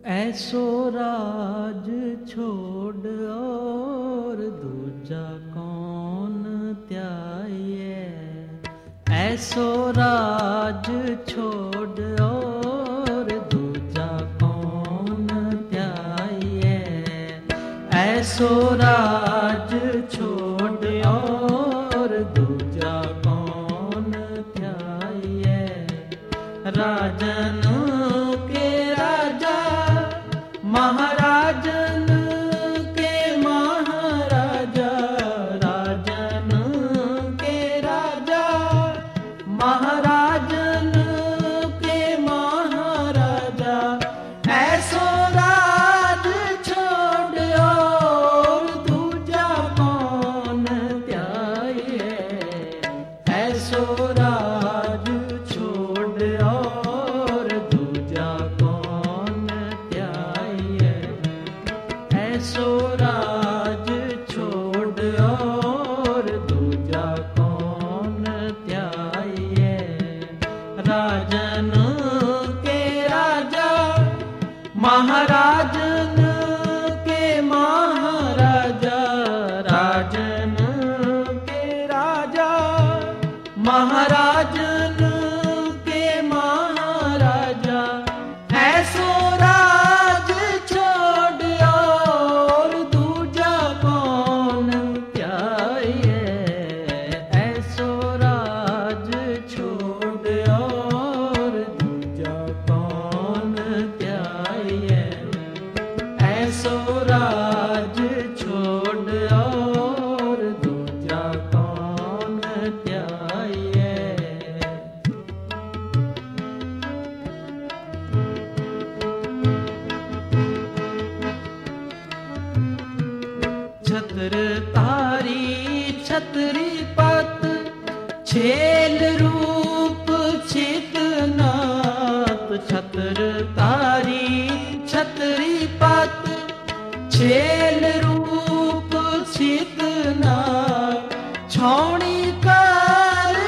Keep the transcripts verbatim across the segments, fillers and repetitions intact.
ऐसो राज छोड़ और दूजा कौन त्याये। ऐसो राज छोड़ और दूजा कौन त्याये। ऐसो राज छोड़ और दूजा कौन त्याये। राजन के राजा महाराजन के महाराजा। राजन के राजा महाराजन के महाराजा। ऐसो राज छोड़ और दूजा कौन त्याये। ऐसो राज छोड़ और दूजा कौन त्याये। ऐसो राज छोड़ और दूजा कौन त्याये। राजन के राजा महाराजन के महाराजा। राजन के राजा महाराजन के महाराजा। ऐसो राज छोड़ और दूजा कौन त्याये। ऐसो राज छोड़ और दूजा कौन त्याये। ऐसो राज छोड़ और दूजा कौन त्याये। छत्र तारी छतरी पत छेल रूप छित नात। छत्र तारी छतरी पत छेल रूप छित नात। छौणी कर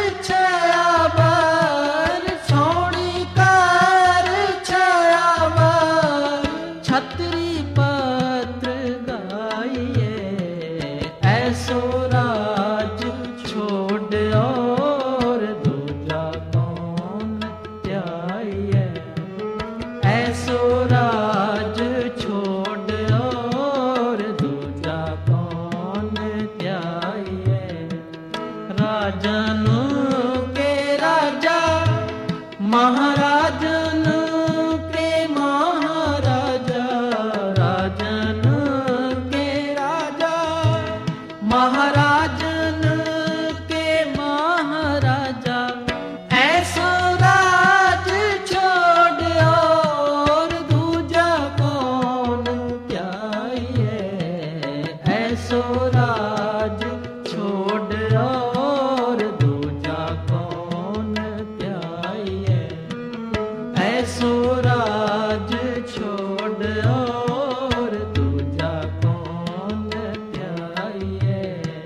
छयावर छौणी कर छयावर। छतरी पत्र गाइए। ऐसो राज छोड़ और दूजा कौन त्याये। ऐसो राज छोड़ और दूजा कौन त्याये। राजन के राजा महाराजन के महाराजा। राजन के राजा महाराजन के महाराजा। ऐसो राज छोड़ और दूजा कौन त्याये। ऐसो राज छोड़ और दूजा कौन त्याये। ऐसो राज छोड़ और दूजा कौन त्याये।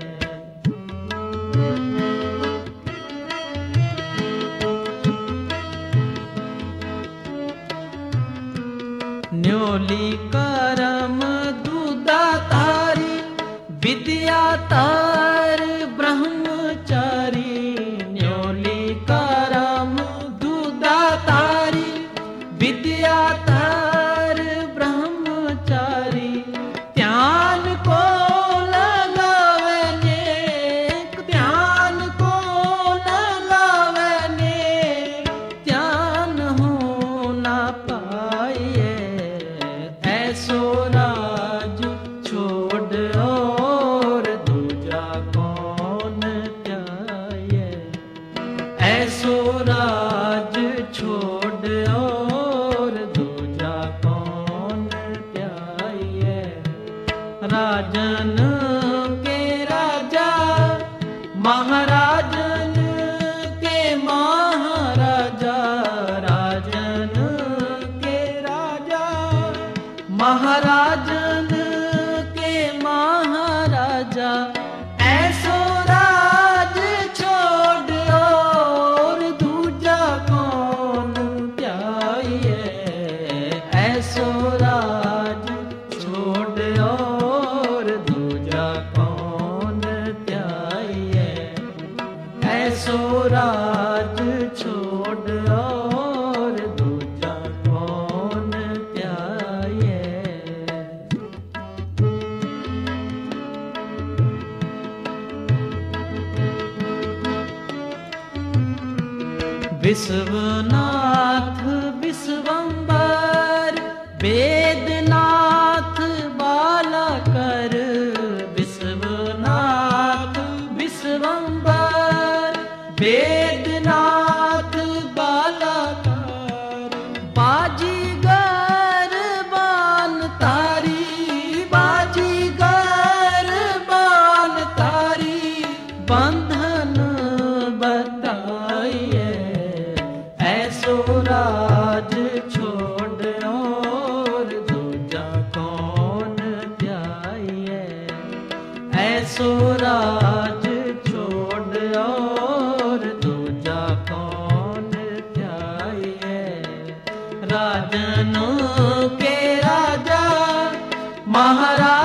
न्योली करम दूदा तारी विद्या तार ब्रह्मचारी। न्योली करम दूदा तारी विद्या तार ब्रह्मचारी। ध्यान को लगावे नेक ध्यान को लगावे नेक। ध्यान हो ना पाए। ऐसो राज छोड़ और दूजा कौन त्याये। ऐसो राज छोड़ और दूजा कौन त्याये। राजन के राजा महाराजन के महाराजा। राजन के राजा महाराजन के महाराजा। ऐसो राज छोड़ और दूजा कौन त्याये। ऐसो विश्वनाथ विश्वंबर वेदनाथ बालाकर, विश्वनाथ विश्वंबर वेदनाथ बालाकर। बाजीगर बान तारी, बाजीगर बान तारी, बंधन बताइए ऐसो राज छोड़ और दूजा कौन ध्याइए। ऐसो राज छोड़ और दूजा कौन ध्याइए। राजनों के राजा महाराज